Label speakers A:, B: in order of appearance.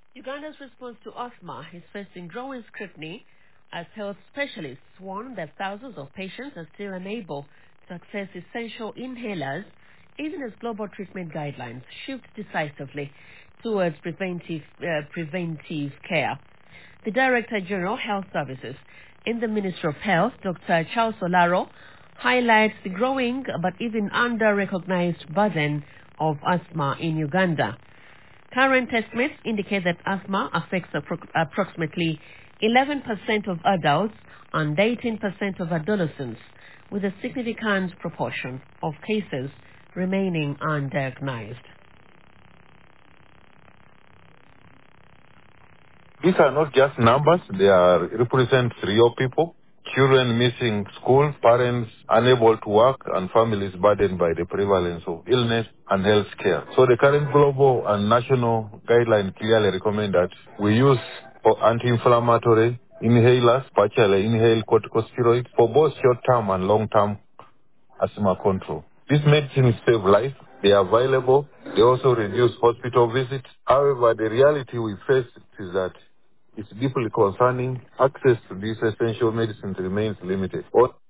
A: Uganda's response to asthma is facing growing scrutiny as health specialists warn that thousands of patients are still unable to access essential inhalers even as global treatment guidelines shift decisively towards preventive care. The Director General Health Services in the Ministry of Health, Dr. Charles Solaro, highlights the growing but even under-recognized burden of asthma in Uganda. Current estimates indicate that asthma affects approximately 11% of adults and 18% of adolescents, with a significant proportion of cases remaining undiagnosed.
B: These are not just numbers, they are represent real people. Children missing school, parents unable to work, and families burdened by the prevalence of illness and health care. So the current global and national guidelines clearly recommend that we use for anti-inflammatory inhalers, partially inhaled corticosteroids, for both short-term and long-term asthma control. These medicines save life. They are available. They also reduce hospital visits. However, the reality we face is that it's deeply concerning. Access to these essential medicines remains limited.